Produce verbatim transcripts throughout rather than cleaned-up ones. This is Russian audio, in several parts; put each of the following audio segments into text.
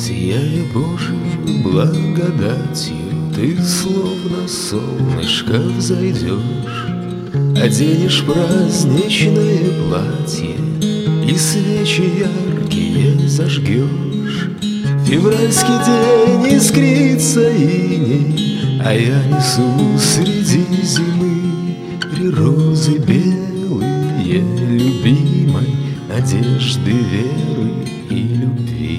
Сияя Божьей благодатью, ты словно солнышко взойдешь, оденешь праздничное платье и свечи яркие зажгешь. Февральский день искрится иней, а я несу среди зимы три розы белые любимой надежды, веры и любви.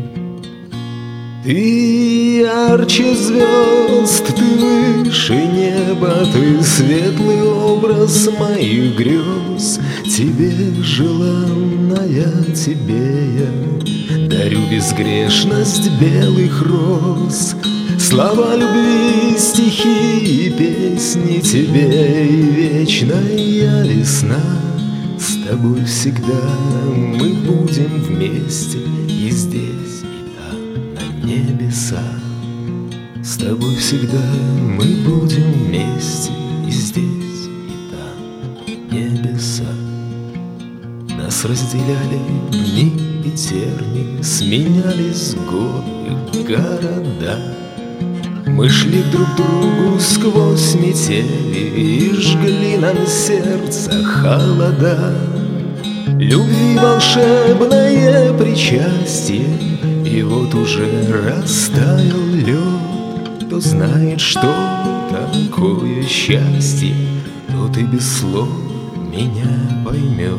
Ты ярче звезд, ты выше неба, ты светлый образ моих грез. Тебе желанная, тебе я дарю безгрешность белых роз. Слова любви, стихи и песни тебе, и вечная весна. С тобой всегда мы будем вместе, и здесь, и там, на небесах. С тобой всегда мы будем вместе, и здесь, и там, на небесах. Нас разделяли дни и терни, сменялись годы, города. Мы шли друг к другу сквозь метели и жгли нам сердце холода. Любви волшебное причастие, и вот уже растаял лед. Кто знает, что такое счастье, тот и без слов меня поймет.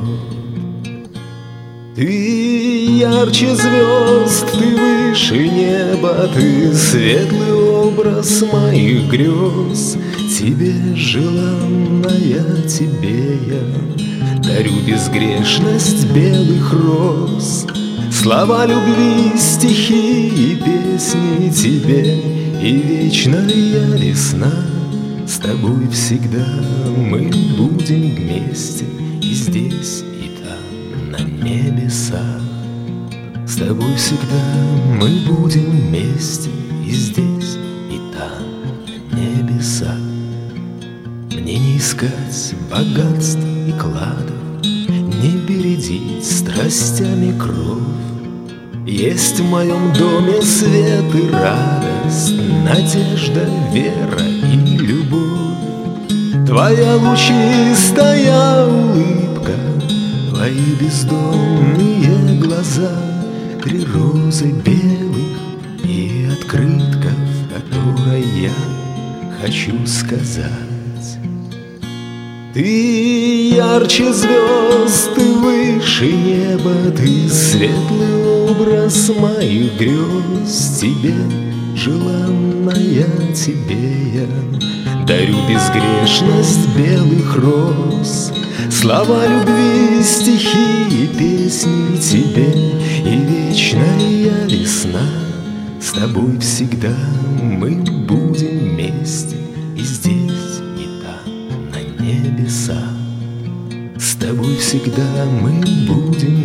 Ты ярче звезд, ты выше неба, ты светлый образ моих грез. Тебе желанная, тебе я дарю безгрешность белых роз. Слова любви, стихи и песни тебе, и вечная весна. С тобой всегда мы будем вместе, и здесь, и там, на небесах. С тобой всегда мы будем вместе, и здесь, и там, на небесах. Мне не искать богатств и кладов, не бередить страстями кровь. Есть в моем доме свет и радость, надежда, вера и любовь. Твоя лучистая улыбка, твои бездомные глаза, три розы белых и открытка, в которой я хочу сказать. Ты ярче звезд, ты выше неба, ты светлый образ моих грез. Тебе желанная, тебе я дарю безгрешность белых роз. Слова любви, стихи и песни тебе, и вечная весна. С тобой всегда мы будем вместе, и здесь, и там, на небесах. С тобой всегда мы будем